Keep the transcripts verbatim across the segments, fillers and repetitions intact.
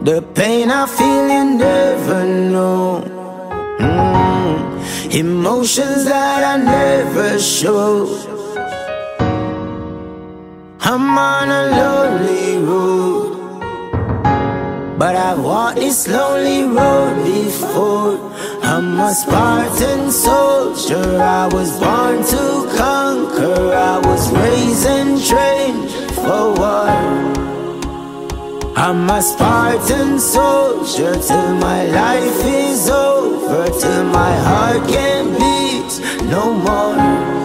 The pain I feel you never know. mm. Emotions that I never show. I'm on a lonely road, but I've walked this lonely road before. I'm a Spartan soldier, I was born to conquer. I was raised and trained for war. I'm a Spartan soldier till my life is over, till my heart can't beat no more.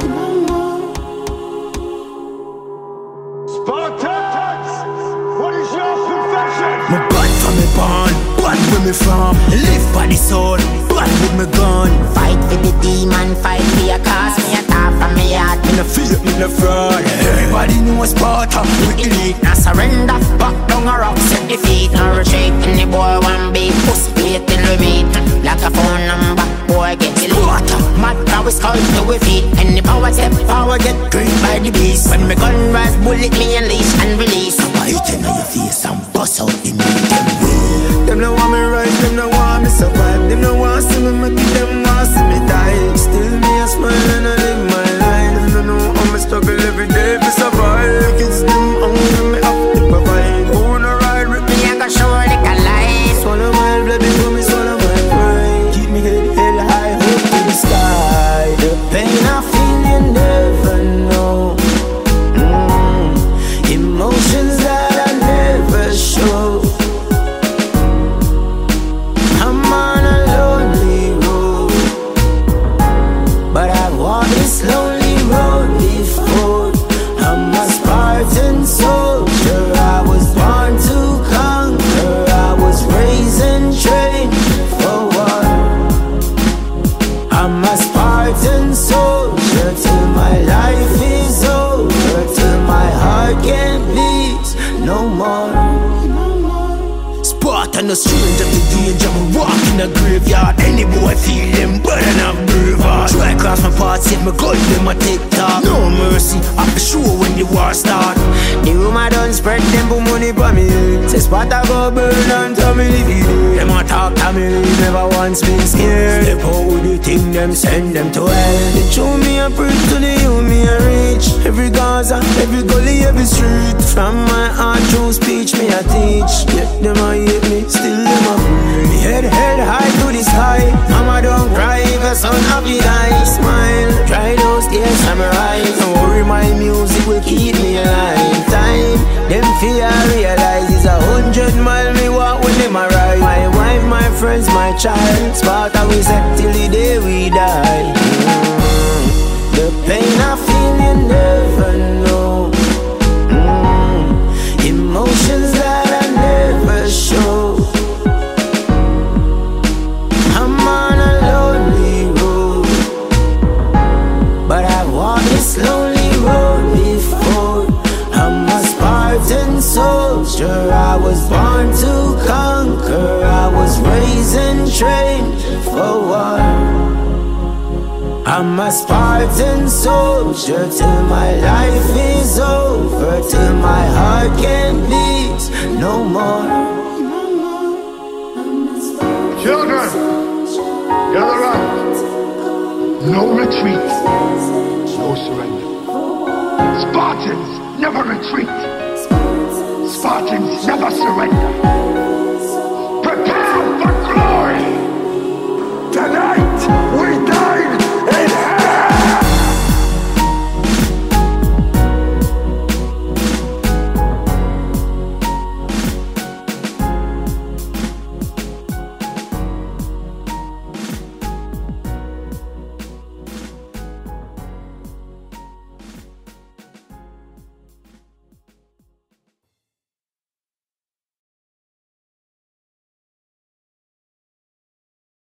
Spartans, what is your confession? Me bad from me born, bad where me from. Live by the soul, bad with me gun. Fight for the demon, fight for your cause. Me a talk from me heart. Me no fear, me no fraud. Everybody knows Sparta, we elite. Now surrender, back down a rock, set the feet. No retreat, any boy one big pussy, wait till we meet. Like a phone number, boy get the Sparta. Mad how we skull to we feet. Any power step, power get green by the beast. When me gun rise, bullet me unleash and release. I hit in your face and bust out the meat. Them Them no want me rise, them no want me survive. Them no want see me make it, them want see me die. Still me a smile and I live my life. Them no know how me struggle every day to survive. Kids them hungry, me have to provide. Who no ride with me, I got show like a light. swallow my blood before me swallow my pride. Keep me head held high, hope to the sky. The pain I feel you never know. mm. Emotions that I never show. I'm on a lonely road, but I've walked this lonely road before. I'm a Spartan soldier, I was born to conquer. I was raised and trained for war. I'm a Spartan soldier till my life is over, till my heart can't beat no more. Spartan, no stranger to danger. Me walk in the graveyard, any boy feel them better than braver. Try cross my path, save my gun, them a take talk. No mercy, I be sure when the war start. The rumor done spread, them put money for me. Say Sparta go burn and tell me live it. Them a talk to me, never once been scared. Step out with the thing, them send them to hell. They show me a preach to the you, me a reach. Every Gaza, every gully, every street. From my heart through speech, me a teach. Yet them a hate me, still them a pray. Me head held high to the sky. Mama don't cry, cause son happy die. Smile, dry those tears from my eyes. Don't worry, my music will keep me alive. Time, them fear realize it's a hundred mile me walk when them arrive. My wife, my friends, my child. Sparta we set till the day we die. mm. The pain I feel you never know. mm. Emotions that I never show. I'm on a lonely road, but I've walked this lonely road before. I'm a Spartan soldier, I was born to conquer. I was raised and trained for war. I'm a Spartan soldier till my life is over, till my heart can't beat no more. Children, gather round. No retreat, no surrender. Spartans never retreat. Spartans never surrender.